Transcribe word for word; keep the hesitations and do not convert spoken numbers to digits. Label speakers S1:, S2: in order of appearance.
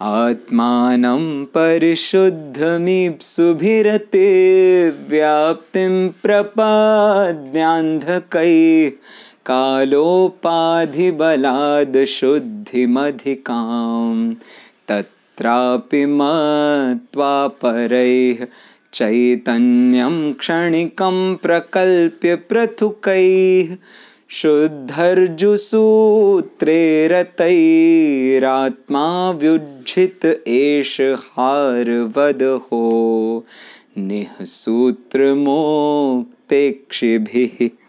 S1: आत्मानं परिशुद्धमीप्सुभिरते व्याप्तिं प्रपाद्यान्धकैः कालोपाधिबलाद् शुद्धिमधिकां तत्रापि मत्वा परैः चैतन्यं क्षणिकं प्रकल्प्य पृथुकैः शुद्धर्जुसूत्रे रतैरात्मा व्युज्झित एष हारवदहो निःसूत्रमोक्तेक्षिभिः